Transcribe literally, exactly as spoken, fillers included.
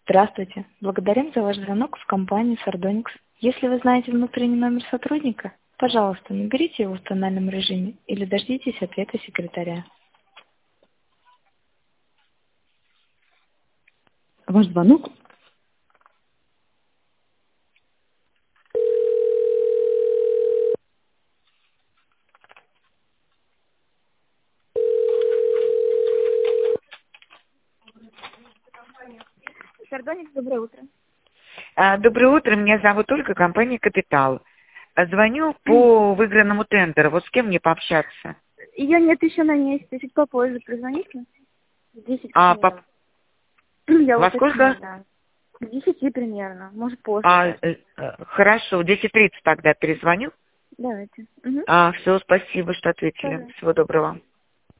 Здравствуйте. Благодарим за ваш звонок в компанию Sardonyx. Если вы знаете внутренний номер сотрудника, пожалуйста, наберите его в тональном режиме или дождитесь ответа секретаря. Ваш звонок. Sardonyx, доброе утро. А, Доброе утро, меня зовут Ольга, компания «Капитал». А, Звоню по выигранному тендеру. Вот с кем мне пообщаться? Ее нет еще на месте, чуть попозже прозвоните. В десять А, примерно. по... Я Во уточню, сколько? да. К десяти примерно, может позже. А, даже. э, э, хорошо, в десять тридцать тогда перезвоню. Давайте. Угу. А, все, спасибо, что ответили. Пожалуйста. Всего доброго.